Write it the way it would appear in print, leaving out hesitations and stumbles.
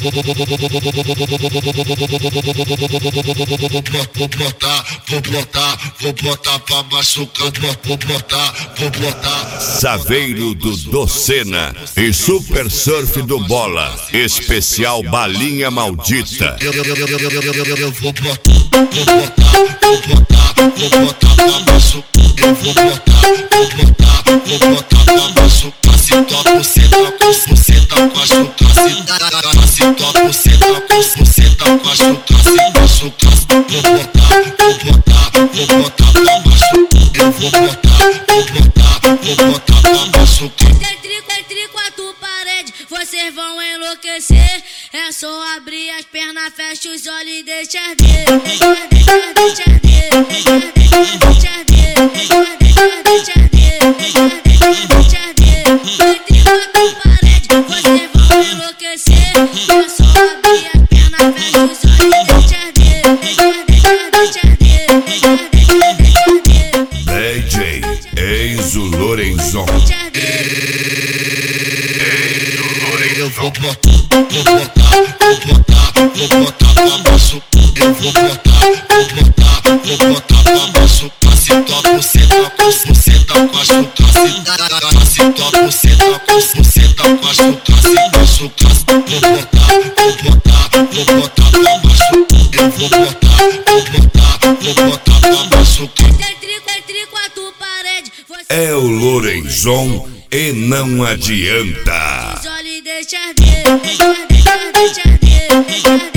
Vou botar pra machucar. Vou botar. Saveiro do Docena e Super Surf do Bola, especial Balinha Maldita. Eu vou botar pra machucar. Eu vou botar pra machucar. Se toca você tá com machucar. Se toca você tá com machucar. Se machucar. Vou botar pra machucar. Eu vou botar pra machucar. Entre quatro paredes, vocês vão enlouquecer. É só abrir as pernas, fecha os olhos e deixa arder. Entre quatro paredes, vocês vão enlouquecer. É só abrir as pernas, fecha os olhos e deixa arder. DJ Enzo Lorenzon. Eu vou botar pra machucar. Eu vou botar pra machucar. Se toca você tá com machucar. Se toca você tá com machucar. Se machucar. Vou botar pra machucar. Eu vou botar pra machucar. Entre quatro paredes, É o Lorenzon e não adianta. os olhos e deixa arder.